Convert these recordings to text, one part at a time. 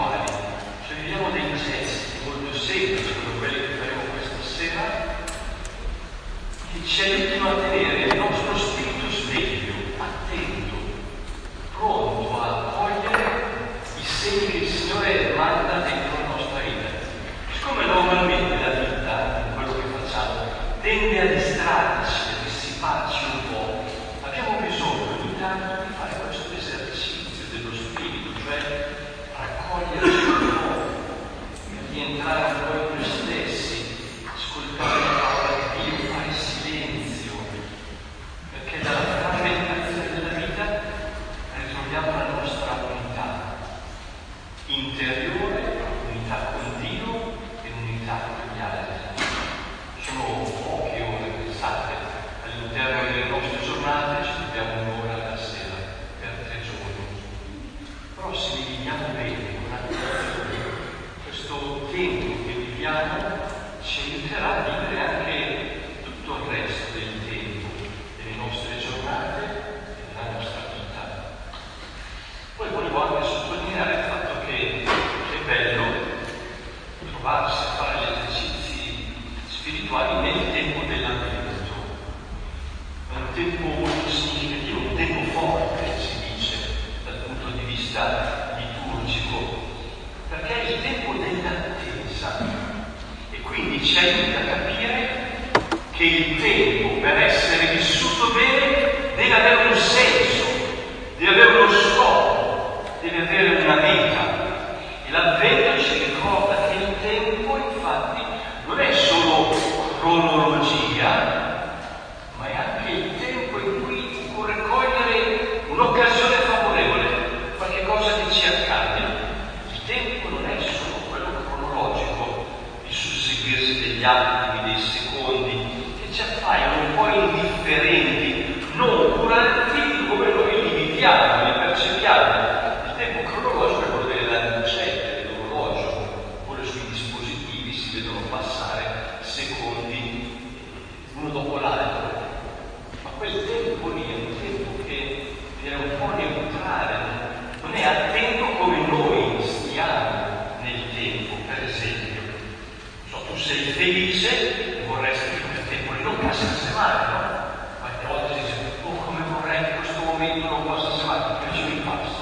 spirituali, cioè viviamo dei gesti molto semplici come quelli che faremo questa sera, che ci aiutino a tenere il nostro spirito sveglio, attento, pronto a cogliere i segni che il Signore manda dentro la nostra vita. Siccome normalmente la vita, quello che facciamo, tende a distrarci, a dissiparci un po', abbiamo bisogno ogni tanto di fare questo esercizio dello spirito, cioè raccoglierci un po', di entrare un po' in noi stessi, ascoltare la parola di Dio, fare silenzio, perché dalla frammentazione della vita risolviamo la nostra unità interiore, unità con Dio e unità con gli altri. Sono poche ore, pensate, all'interno delle nostre giornate ci dobbiamo un'ora alla sera per 3 giorni. Però se li viviamo bene, con attenzione, questo tempo che viviamo ci aiuterà a vivere anche tutto il resto del tempo, delle nostre giornate e della nostra vita. Poi volevo anche sottolineare il fatto che è bello trovarsi a fare gli esercizi spirituali nel tempo dell'Avvento. È un tempo molto significativo, un tempo forte, si dice, dal punto di vista liturgico, perché è il tempo dell'attesa e quindi ci aiuta a capire che il tempo, per essere vissuto bene, deve avere un senso, deve avere uno scopo, deve avere una meta. E l'Avvento ci ricorda che il tempo, infatti, non è solo cronologia, ma è anche il tempo in cui occorre cogliere un'occasione favorevole, qualche cosa che ci accade. Il tempo non è solo quello cronologico, il susseguirsi degli attimi, dei secondi, che ci appaiono un po' indifferenti, non curanti come noi li viviamo, li percepiamo. Il tempo cronologico è quello delle lancette dell'orologio, oppure sui dispositivi si vedono passare secondi uno dopo l'altro. Ma quel tempo lì è un tempo che viene un po' neutrale, non è attento come noi stiamo nel tempo. Per esempio, tu sei felice e vorresti che quel tempo lì non passasse male, no? Quante volte si dice, come vorrei che questo momento non passasse male, invece mi passa.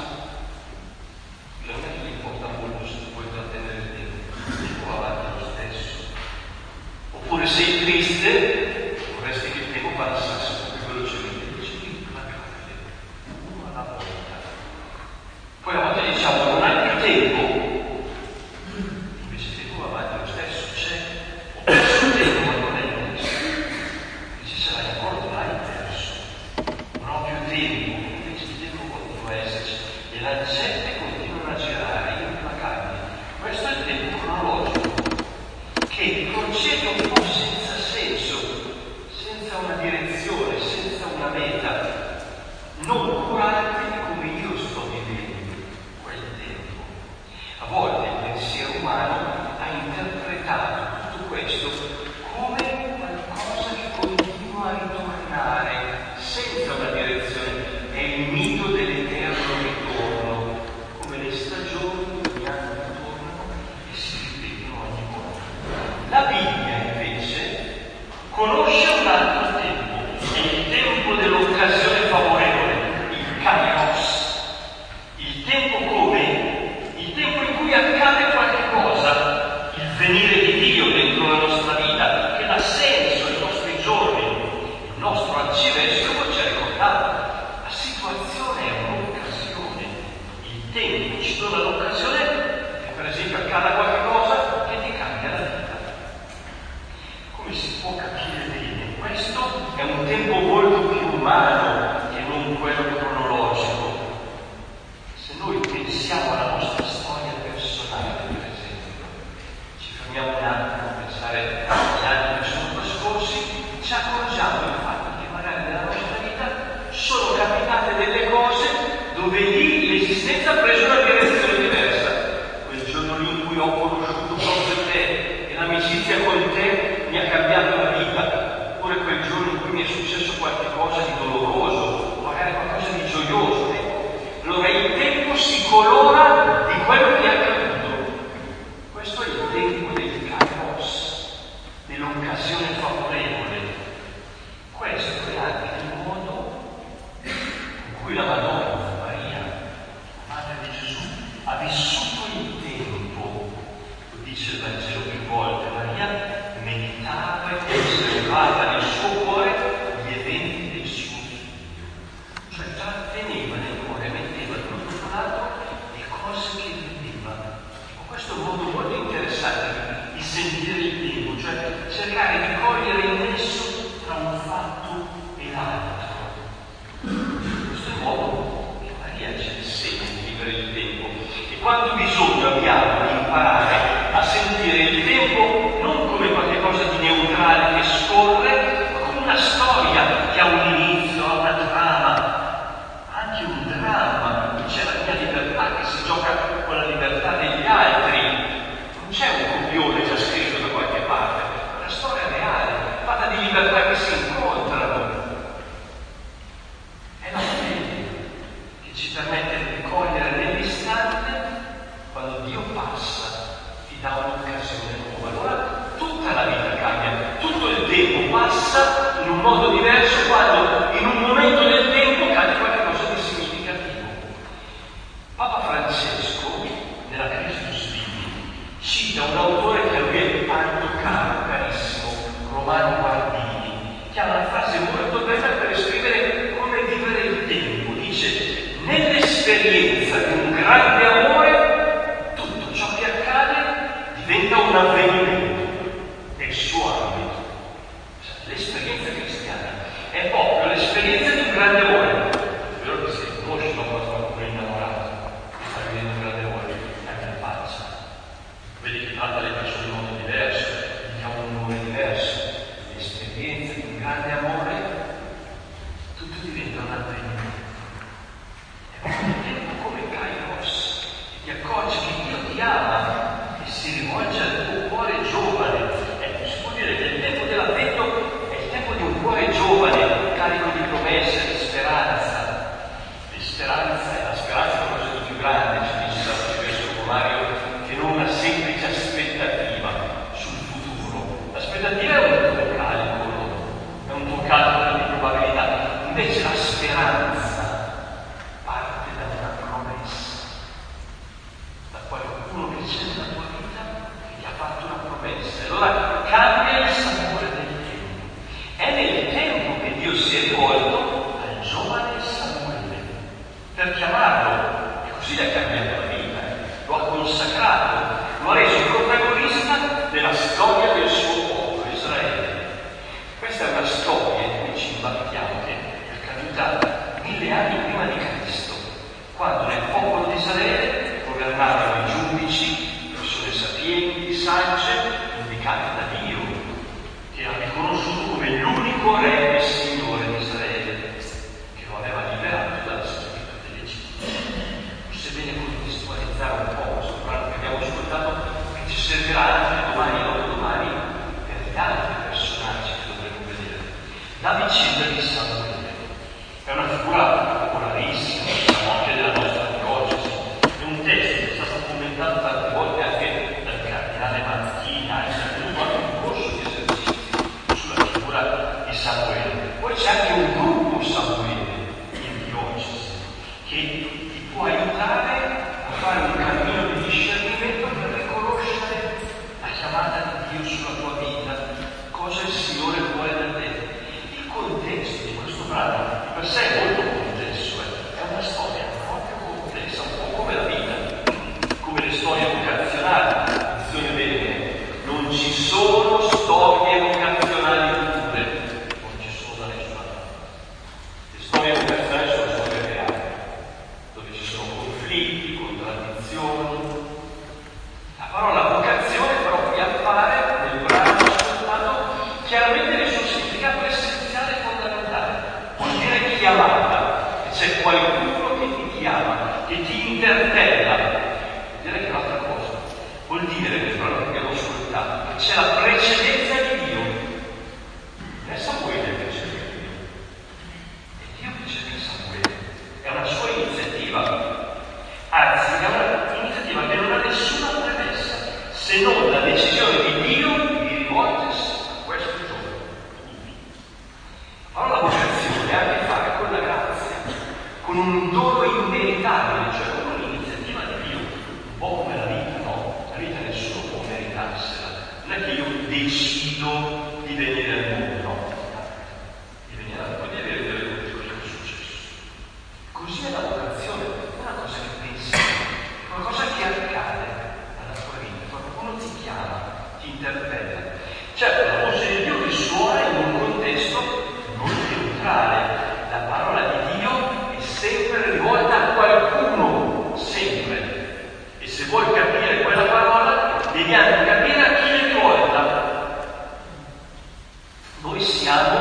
Non è che gli importa molto se tu puoi trattenere il tempo, il tempo va avanti lo stesso. Oppure sei triste, vorresti che il tempo passasse più velocemente, invece qui va uno alla volta. Poi a volte diciamo non hai più tempo, invece il tempo va avanti lo stesso, c'è. Ho perso il tempo, ma non è perso. Invece ce l'hai ancora, non l'hai perso. Non ho più tempo, invece il tempo continua a esserci. Le lancette continuano a girare implacabili. Questo è il tempo cronologico, che procede un po' senza senso, senza una direzione, senza una meta, non curante di come io sto vivendo quel tempo. A volte il pensiero umano ha interpretato tutto questo come qualcosa che continua a ritornare senza una direzione. È il mito dell'eterno ritorno, come le stagioni ogni anno ritornano e si ripetono ogni volta. La Bibbia invece conosce un altro tempo, è il tempo dell'occasione favorevole, il kairos, il tempo come? Il tempo in cui accade qualche cosa, il venire di Dio dentro la nostra vita, che dà senso ai nostri giorni, il nostro arcivescovo ci ha ricordato, la situazione è un'occasione, il tempo ci dona l'occasione che per esempio accada qualche cosa che ti cambia la vita. Come si può capire bene? Questo è un tempo molto più umano che non quello cronologico. Se noi pensiamo alla nostra storia personale, per esempio, ci fermiamo un attimo a pensare agli anni che sono trascorsi, ci accorgiamo infatti che magari nella nostra vita sono capitate delle cose dove lì l'esistenza ha preso una direzione diversa. Quel giorno lì in cui ho conosciuto proprio te e l'amicizia con te mi ha cambiato la vita, oppure quel giorno in cui mi è successo qualche cosa di doloroso, magari qualcosa di gioioso. Allora il tempo si colora di quello che è accaduto. Questo è un modo molto interessante di sentire il tempo, cioè cercare di cogliere il nesso tra un fatto e l'altro. Questo è il modo che Maria ci insegna di vivere il tempo. E quanto bisogno abbiamo di imparare a sentire il tempo non come qualcosa di neutrale che scorre, ma come una storia che ha un inizio, ha una trama, anche un dramma, c'è la mia libertà che si gioca con la libertà degli altri. Non c'è un copione già scritto da qualche parte, è una storia reale, fatta di libertà che si incontrano. È la fede che ci permette di cogliere nell'istante, quando Dio passa, ti dà un'occasione nuova. Allora tutta la vita cambia, tutto il tempo passa in un modo diverso quando in un momento del tempo cade qualcosa di significativo. Papa Francesco, nella Christus Vivi, cita un autore che a lui è tanto caro, carissimo, Romano Guardini, che ha una frase molto bella per esprimere come vivere il tempo. Dice: nell'esperienza di un grande amore, tutto ciò che accade diventa un avvenimento nel suo ambito. Cioè, l'esperienza cristiana è proprio l'esperienza di un grande amore. È vero che si conosce qualcuno innamorato, che sta vivendo un grande amore, anche in faccia. Vedi che tratta le persone in modo diverso, gli ha un nome diverso. L'esperienza di un grande amore, tutto diventa un avvenimento. È un come Kairos, ti accorgi che Dio ti ama e si rivolge al tuo cuore giovane. Si può dire che il tempo dell'avvento è il tempo di un cuore giovane, carico di promesse, di speranza. La speranza è una cosa di più grande, ci dice l'arcivescovo Mario, che non una semplice aspettativa sul futuro. L'aspettativa è un tuo calcolo, è un tuo calcolo di probabilità. Invece la speranza parte da una promessa, da qualcuno che c'è nella tua vita che ti ha fatto una promessa. Allora cambia il sapore del tempo. È nel tempo che Dio si è rivolto al giovane Samuele per chiamarlo, e così le ha cambiato la vita, lo ha consacrato, lo ha reso protagonista della storia del suo popolo, Israele. Questa è una storia in cui ci imbattiamo, che è accaduta 1000 anni prima di Cristo, quando nel popolo di Israele governavano i giudici, persone sapienti, sagge, indicate da Dio, che ha riconosciuto come l'unico re e signore di Israele, che lo aveva liberato dalla schiavitù dell'Egitto. Forse è bene contestualizzare un po' questo brano che abbiamo ascoltato, che ci servirà anche domani o dopodomani per gli altri personaggi che dovremo vedere. La vicenda di Samuele è una figura popolarissima, diciamo, anche della nostra diocesi. È un testo che è stato commentato tante volte anche dal cardinale Manzina, è tenuto anche un corso di esercizi sulla figura di Samuele. Poi c'è anche un gruppo Samuele in diocesi che ti può aiutare a fare un cammino di discernimento per riconoscere la chiamata di Dio sulla tua vita, cosa il Signore vuole da te. Il contesto di questo brano di per sé è molto complesso, è una storia proprio complessa, un po' come la vita, come le storie vocazionali. Attenzione bene, non ci sono storie vocazionali pure, non ci sono da nessuna parte. Le storie vocazionali sono storie reali, dove ci sono conflitti, contraddizioni. La parola vocazione però qui appare nel brano ascoltato chiaramente nel suo significato essenziale e fondamentale. Vuol dire chiamata, che c'è qualcuno che ti chiama, che ti interpella. Vuol dire che è un'altra cosa. Vuol dire, nel brano che abbiamo ascoltato, che c'è la precedenza di Dio. Non è Samuele che cerca Dio, è Dio che cerca Samuele. È una sua iniziativa. Anzi, è un'iniziativa che non ha nessuna premessa, se non la decisione di Dio di rivolgersi a questo giorno. Allora la vocazione ha a che fare con la grazia, con un dono immeritabile, cioè con un'iniziativa di Dio, un po' come la vita, no? La vita nessuno può meritarsela. Non è che io decido di venire al mondo, no? Di venire al mondo, di avere delle cose che è successo. Così è la vocazione, non è una cosa che pensi, è qualcosa che accade alla tua vita. dobbiamo capire chi è rivolta. Noi siamo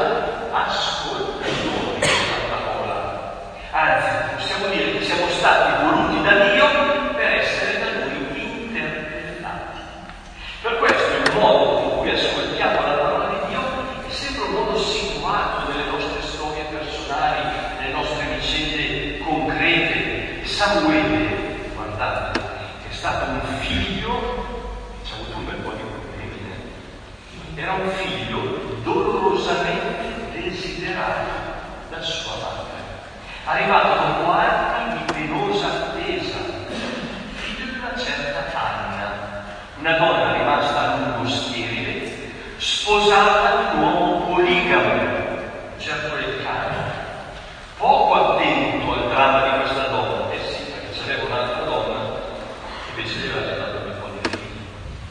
ascoltatori della parola, anzi possiamo dire che siamo stati voluti da Dio per essere da Lui interpretati. Per questo il modo in cui ascoltiamo la parola di Dio è sempre un modo situato nelle nostre storie personali, nelle nostre vicende concrete. Samuele, guardate, è stato un figlio, ci ha avuto un bel po' di problemi, era un figlio dolorosamente desiderato da sua madre, arrivato dopo anni di penosa attesa, figlio di una certa Anna, una donna rimasta a lungo sterile, sposata di un uomo poligamo, un certo Elcana, poco attento al dramma di questa donna. Sì, perché c'aveva un'altra donna, invece gli aveva dato un po' di figli.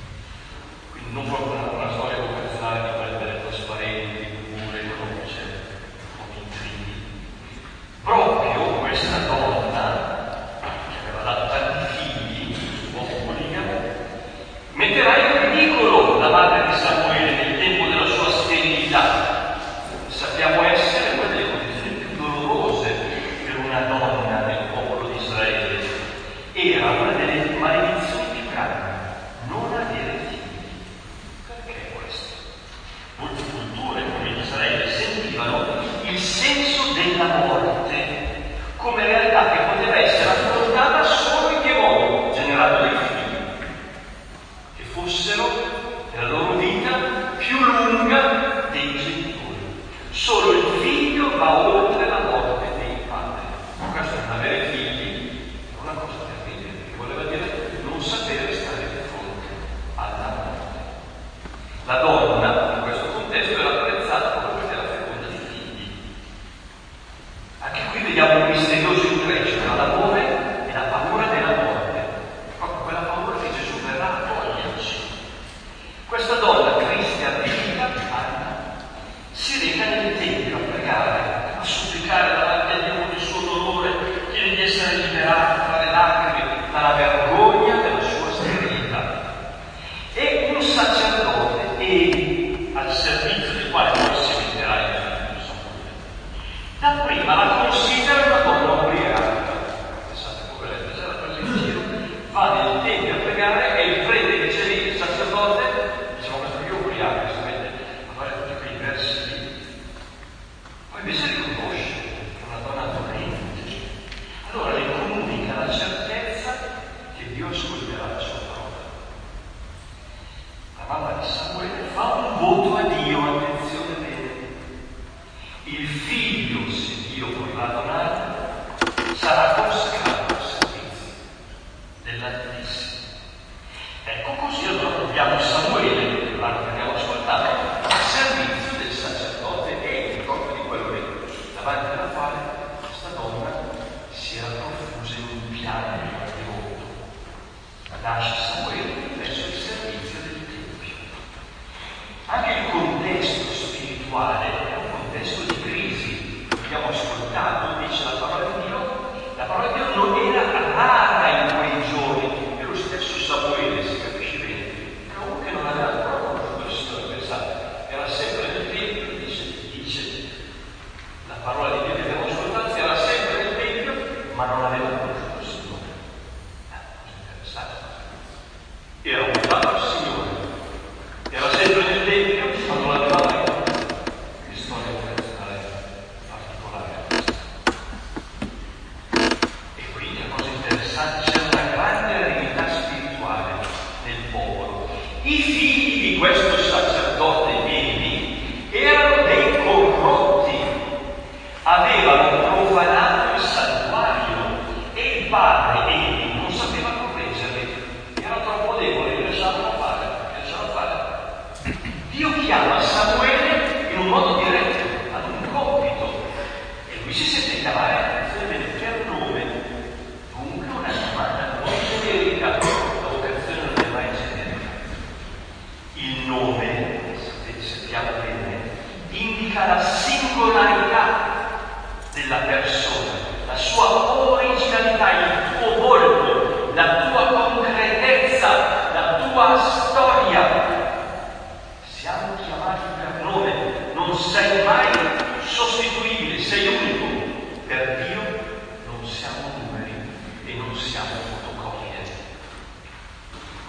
Quindi non proprio una storia vocazionale di quelle delle trasparenti, pure, economiche, come intrighi. Proprio questa donna, che aveva dato tanti figli, uomo poligamo, metterà in ridicolo la madre di Samuele nel tempo della sua sterilità. Sappiamo essere una delle condizioni più dolorose per una donna nel popolo di Israele. Era una delle maledizioni più grandi, non avere figli. Perché questo? Molte culture, come in Israele, sentivano il senso della morte come realtà che poteva essere affrontata solo in che modo? Generando dei figli che fossero nella loro vita più lunga dei genitori. Solo il figlio va oltre la morte dei padri. Questo non avere figli è una cosa terribile, perché voleva dire non sapere stare di fronte alla morte. La donna, in questo contesto, era apprezzata proprio perché era feconda di figli. Anche qui vediamo un misterioso intreccio tra l'amore e la paura della morte. Proprio quella paura che Gesù verrà a toglierci. Questa donna cristiana, Anna, si reca nel tempio a pregare, a supplicare davanti a Dio con il suo dolore, chiede di essere liberata tra le lacrime, dalla vergogna della sua sterilità. E un sacerdote al servizio del quale poi si metterà il figlio Samuele. Dapprima la considera una donna ubriaca. Pensate, poveretta, c'era preso in giro, va nel tempio a pregare e il prete che c'è lì, il sacerdote, diciamo questo io ubriaco, si mette a fare tutti quei versi lì. Poi invece riconosce che è una donna dolente. Allora le comunica la certezza che Dio ascolterà la sua parola. La mamma di Samuele fa un voto a Dio, attenzione bene. Il figlio, se Dio vorrà donare, sarà consacrato al servizio dell'Altissimo. Ecco, così allora troviamo Samuele, il brano che abbiamo ascoltato, al servizio del sacerdote e proprio di quello lì, davanti alla quale questa donna si era profusa in un piano di voto. Nasce Samuele presso il servizio del Tempio. Anche il contesto spirituale è un contesto di crisi. Abbiamo ascoltato, dice la parola di Dio non era rara in quei giorni, e lo stesso Samuele, si capisce bene, era uno che non aveva ancora conosciuto il Signore, pensate, era sempre nel Tempio, dice la parola di Dio che abbiamo ascoltato, era sempre nel Tempio, ma non aveva conosciuto il Signore. Cosa interessante.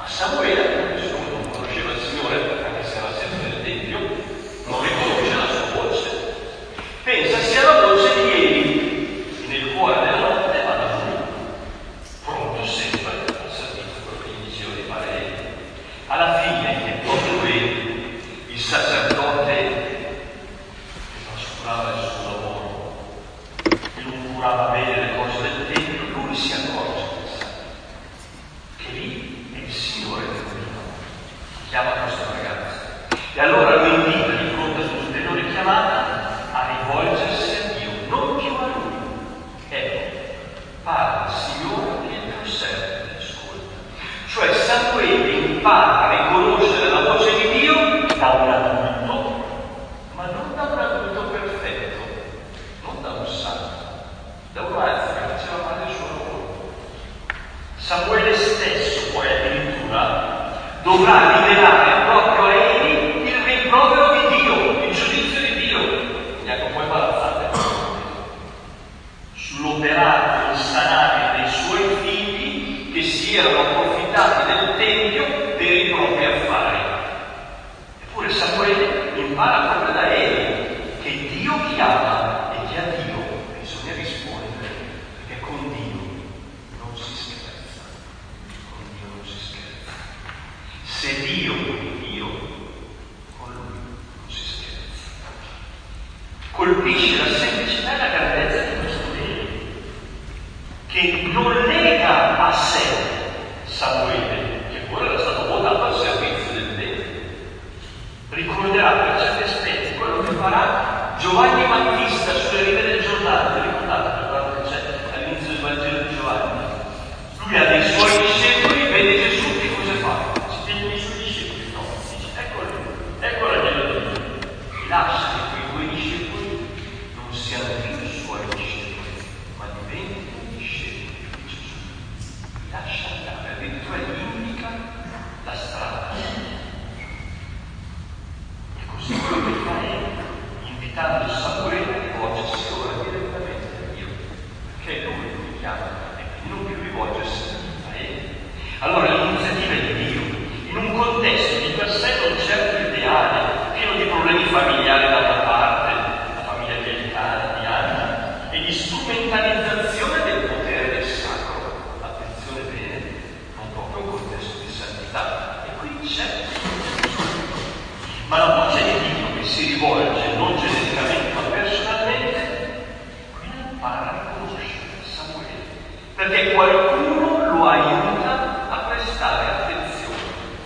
Ma Samuele, nessuno non conosceva il Signore, anche se era sempre nel Tempio, non riconosce la sua voce. Pensa sia la voce di Eli, che nel cuore della notte va da lui, pronto sempre al servizio, quello che gli diceva di fare Eli. Alla fine è proprio Eli, il sacerdote che trascurava il suo lavoro, che non curava bene le cose del Tempio, lui si accorge che lì è il Signore che chiama questo ragazzo. E allora lo invita di fronte a sua ulteriore chiamata a rivolgersi a Dio, non più a lui. Ecco, parla il Signore che il tuo servo ti ascolta. Cioè Samuele impara a riconoscere la voce di Dio da un adulto, ma non da un adulto perfetto, non da un santo, da un ragazzo che faceva male il suo lavoro. Samuele stesso poi addirittura dovrà rivelare proprio a Eli il rimprovero di Dio, il giudizio di Dio. Ecco, poi balazzate sull'operato insanabile dei suoi figli che si erano approfittati del Tempio per i propri affari. Eppure Samuele impara proprio da Eli che Dio chiama e che a Dio bisogna rispondere, perché con Dio non si scherza. Con Dio non si scherza. Se Dio è Dio, con Lui non si scherza. Colpisce la semplicità e la grandezza di questo Eli, che non lega a sé Samuele, che pure era stato votato al servizio del Tempio. Ricorderà per certi aspetti quello che farà Giovanni Battista sulle rive del Giordano. Ricordate quello che c'è all'inizio del Vangelo di Giovanni? Lui ha dei suoi discepoli, vede Gesù e cosa fa? Si tiene i suoi discepoli, no, dice ecco l'agnello di Dio. Lascia che quei due discepoli non siano più i suoi discepoli, ma diventino discepoli di Gesù. Lascia andare, addirittura gli indica la strada. E così quello che fa è, invitando Samuele a rivolgersi ora direttamente a Dio, perché è lui che chiama e quindi non più rivolgersi a Eli. Allora l'iniziativa è di Dio, in un contesto di per sé non certo ideale, pieno di problemi familiari da una parte, la famiglia di Elcana, di Anna, e di strumentalizzazione del potere del sacro. Attenzione bene, non proprio un contesto di santità. E qui c'è, ma la voce di Dio che si rivolge non genericamente ma personalmente, qui impara a riconoscere Samuele, perché qualcuno lo aiuta a prestare attenzione.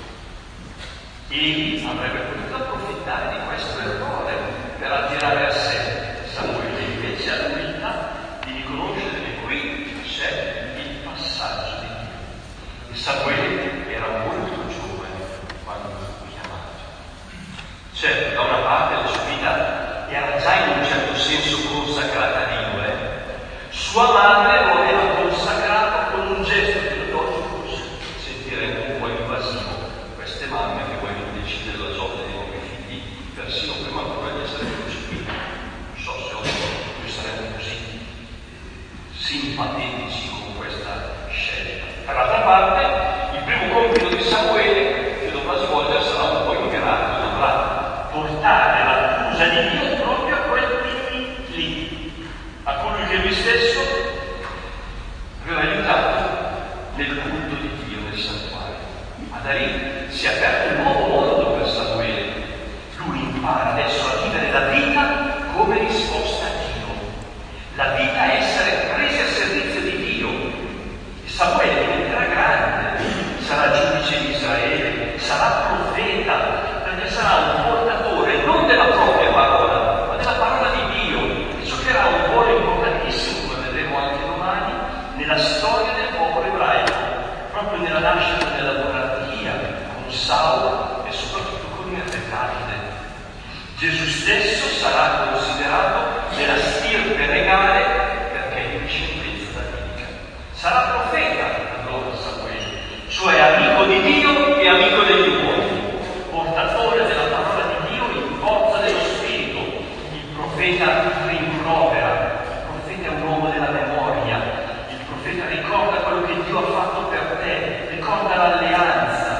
Egli avrebbe potuto approfittare di questo errore per attirare a sé Samuele, invece ha l'umiltà di riconoscere che qui c'è il passaggio di Dio. E Samuele era molto giovane quando fu chiamato. Certo, da una parte la sua vita era già in un certo senso consacrata a Dio. Sua madre lo aveva consacrato con un gesto che forse sentiremo un po' invasivo. Queste mamme che vogliono decidere la sorte dei propri figli persino prima ancora di essere concepiti. Non so se oggi noi saremo così simpatici con questa scelta. Dall'altra parte, il primo compito di Samuele che dovrà svolgere sarà un po' imperato, dovrà portare l'accusa di Dio proprio a quelli lì, a colui che lui stesso aveva aiutato nel culto di Dio nel santuario. Ma da lì si è aperto un nuovo mondo per Samuele. Lui impara adesso a vivere la vita come risposta a Dio. La vita è essere presi a servizio di Dio. E Samuele diventerà grande, sarà giudice di Israele, sarà profeta, perché sarà un portatore non della propria parola, ma della parola di Dio. E giocherà un ruolo importantissimo, come vedremo anche domani, nella storia del popolo ebraico, proprio nella nascita della monarchia, con Saulo e soprattutto con il re Davide. Gesù stesso sarà considerato nella stirpe regale perché è di discendenza davidica. Sarà profeta allora Samuele, cioè amico di Dio e amico degli uomini, portatore della parola di Dio in forza dello Spirito. Il profeta rimprovera, il profeta è un uomo della memoria, il profeta ricorda quello che Dio ha fatto per te, ricorda l'alleanza,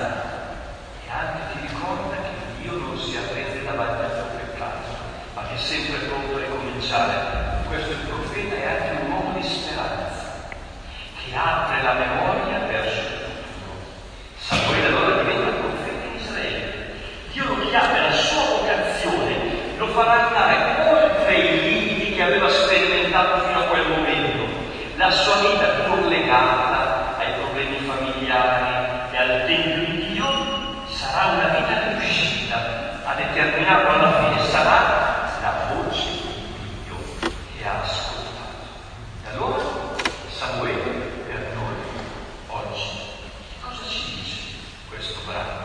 Tempio di Dio sarà una vita riuscita, a determinarlo alla fine sarà la voce di Dio che ha ascoltato. E allora Samuele per noi oggi cosa ci dice questo brano?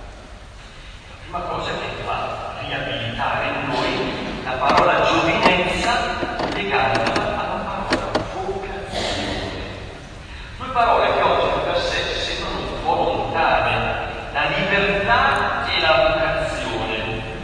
La prima cosa che fa riabilitare in noi la parola giovinezza legandola alla parola vocazione. Due parole che oggi per sé ci sembrano un po' lontane, la libertà e la vocazione.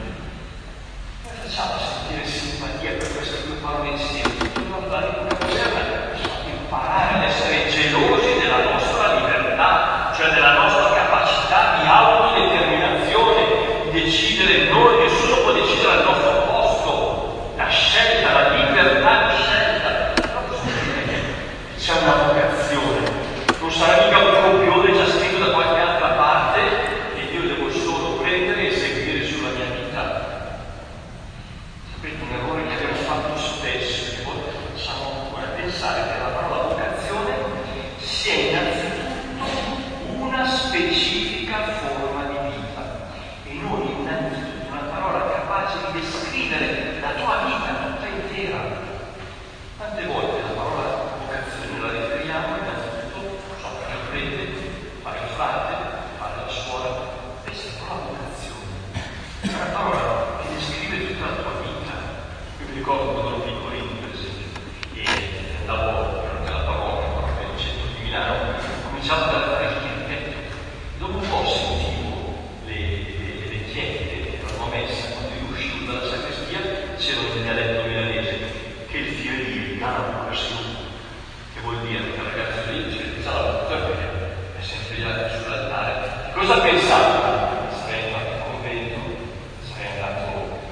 Come facciamo a sentire simpatia per queste due parole insieme? La vocazione ci fa imparare ad essere gelosi della nostra libertà, cioè della nostra capacità di autodeterminazione, di decidere noi, nessuno può decidere al nostro posto, la scelta, la libertà di scelta. Proprio sapere che c'è una vocazione, non sarà mica un copione già scritto da qualche altra parte che io devo solo prendere e seguire sulla mia vita. Sapete, un errore che abbiamo fatto spesso, che volte facciamo ancora, pensare che la parola vocazione sia innanzitutto una specifica forma di vita e non innanzitutto una parola capace di descrivere la tua vita tutta intera. Tante volte la parola vocazione la riferiamo innanzitutto, so, fare il prete, fare il frate, fare la scuola, questa è la vocazione. È una parola che descrive tutta la tua vita. Io mi ricordo quando ero piccolino, per esempio, e andavo per la parrocchia, proprio nel centro di Milano, cominciavo ad fare il chierietto. Dopo un po' sentivo le vecchiette, erano messe, quando io uscivo dalla sacrestia, c'erano in dialetto milanese, che il fiorire dà la vocazione, che vuol dire che il ragazzo lì c'è la vocazione perché è sempre lì sull'altare. Cosa pensavo? Sarei andato in convento, sarei andato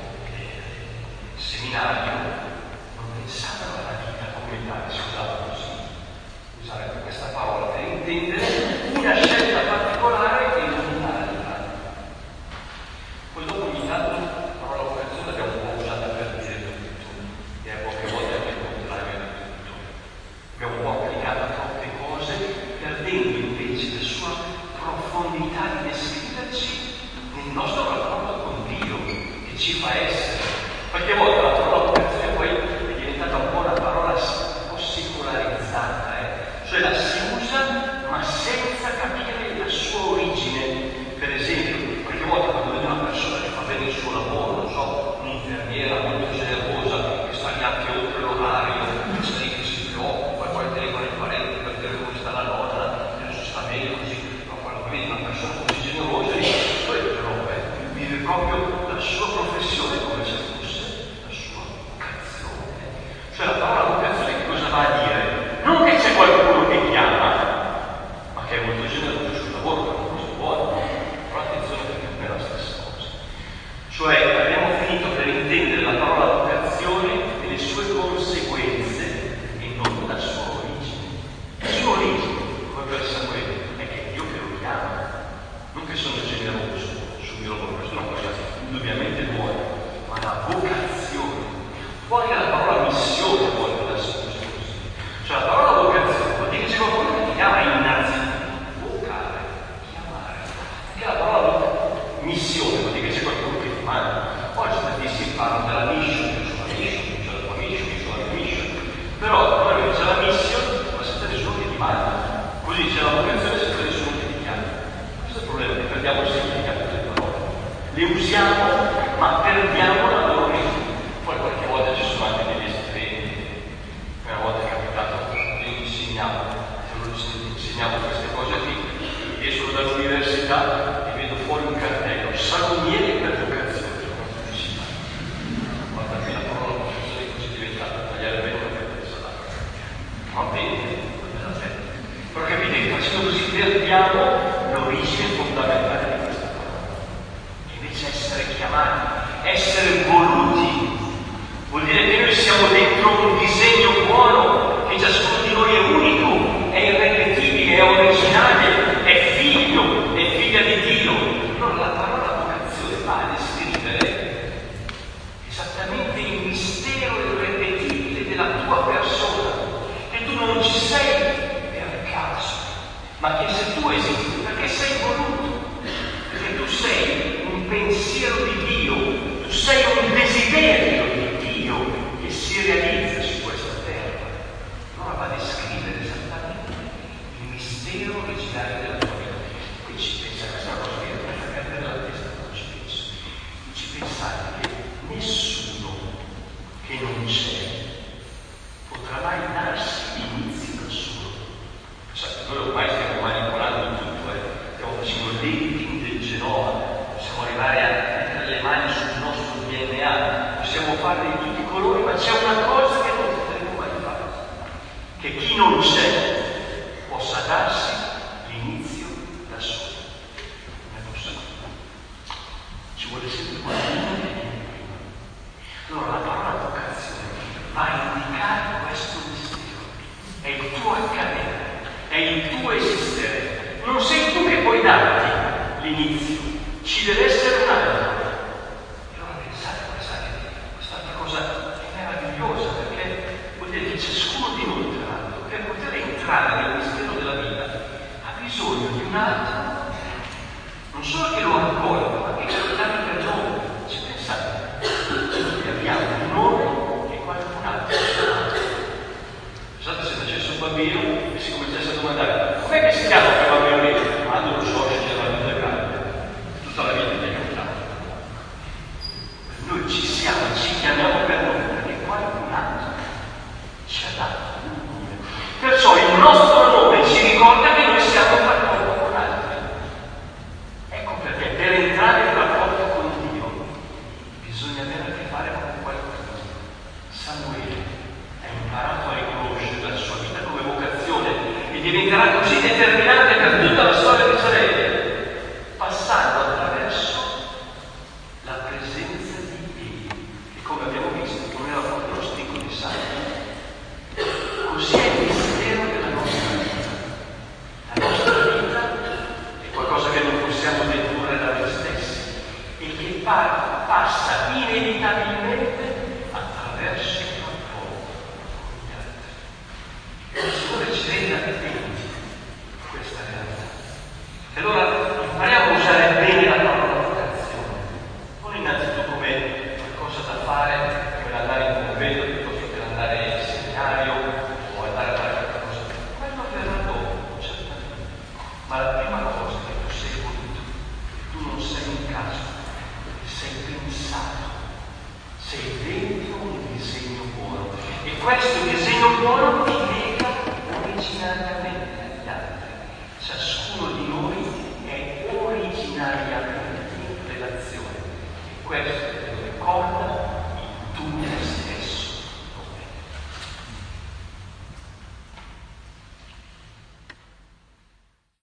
in seminario, non pensavo alla vita comunitaria, scusate così, usare questa parola per intendere una scelta particolare e non un'altra. Poi dopo ogni tanto la parola vocazione l'abbiamo un po' usata per dire tutto, e a poche volte anche il contrario di tutto. Abbiamo un po' applicato a troppe cose, perdendo invece la sua profondità di descriverci nel nostro rapporto con Dio, che ci fa essere. Qualche volta la parola vocazione poi è diventata un po' una parola un po' secolarizzata, cioè la si usa ma senza capire la sua origine. Per esempio, qualche volta quando vede una persona che fa bene il suo lavoro, non so, un'infermiera molto generosa, che sta lì anche oltre l'orario, che sta lì che si preoccupa, poi telefona i parenti per dire come sta la nonna, che non si sta meglio così, ma quando vedi una persona così generosa, vive proprio la sua professione come se fosse la sua vocazione. Cioè la parola vocazione che cosa va a dire? Non che c'è qualcuno che chiama, ma che è molto generoso sul lavoro, che è una cosa buona. Però attenzione perché non è la stessa cosa. Cioè abbiamo finito per intendere la parola vocazione e le sue conseguenze e non la sua origine. La sua origine, come per Samuele, è che Dio che lo chiama, non che sono generoso sul mio lavoro, questa è una cosa indubbiamente buona, ma la vocazione. Poi la parola missione a volte la si usa così. Cioè la parola vocazione vuol dire che c'è qualcuno che ti chiama innanzitutto, vocare, chiamare. Anche la parola missione vuol dire che c'è qualcuno che ti manda. Oggi tantissimi parlano della mission, io sono la mission, io sono la tua mission, io sono la mission. Però noi c'è la mission, ma senza nessuno che ti manda. Così c'è la vocazione senza nessuno che ti chiama. Questo è il problema, che perdiamo il significato delle parole. Le usiamo, ma perdiamo la loro origine. Poi qualche volta ci sono anche degli estremi. Una volta è capitato, io insegnavo queste cose qui, esco dall'università e vedo fuori un cartello, salumiere per vocazione. Guarda qui la parola vocazione così è diventata tagliare bene una fetta di salato. Va bene, però capite, facendo così perdiamo l'origine fondamentale di questa parola. Invece essere chiamati, essere voluti, vuol dire che noi siamo dentro un disegno buono, che ciascuno di noi è unico, è irripetibile, è originale, è figlio, è figlia di Dio. Allora la parola vocazione va a descrivere esattamente il mistero irripetibile della tua persona, che tu non ci sei per caso, ma che se tu esisti, perché sei voluto. c'è una cosa che non potremo mai fare, che chi non c'è possa darsi l'inizio da solo. Non è possibile. Ci vuole sempre qualcuno che viene prima. Allora la parola vocazione va a indicare questo mistero. È il tuo accadere, è il tuo esistere. Non sei tu che puoi darti l'inizio, ci deve essere un altro. E allora pensate quest'altra cosa è meravigliosa, perché vuol dire che ciascuno di noi, tra l'altro, per poter entrare nel mistero della vita, ha bisogno di un altro, non solo che lo accolga, ma che lo chiami per nome. Ci pensate? Noi abbiamo un nome e qualcun altro. Pensate se facesse un bambino e si cominciasse a domandare: com'è che si chiama quel bambino lì? Ma non lo so, se c'era la vita grande. Tutta la vita che capitava. Noi ci siamo, ci chiamiamo per nome perché qualcun altro ci ha dato un nome. Perciò il nostro nome ci ricorda che noi siamo in rapporto con altri. Ecco perché per entrare in rapporto con Dio bisogna avere a che fare con qualcuno. Samuele ha imparato a riconoscere la sua vita come vocazione e diventerà così determinante per tutta la storia di Israele, passando attraverso la presenza di Dio, che come abbiamo visto non era proprio lo stinco di sangue. Così è il mistero della nostra vita. La nostra vita è qualcosa che non possiamo dedurre da noi stessi e che passa inevitabilmente attraverso il rapporto con gli altri. E il Signore ci rende attenti a questa realtà. E allora impariamo a usare bene la parola vocazione, non innanzitutto come qualcosa da fare, come andare in convento piuttosto che andare in seminario o andare a fare qualche cosa. Quello verrà dopo, certamente. Ma la prima cosa è che tu sei voluto, tu non sei un caso, sei pensato, sei dentro un disegno buono. E questo disegno buono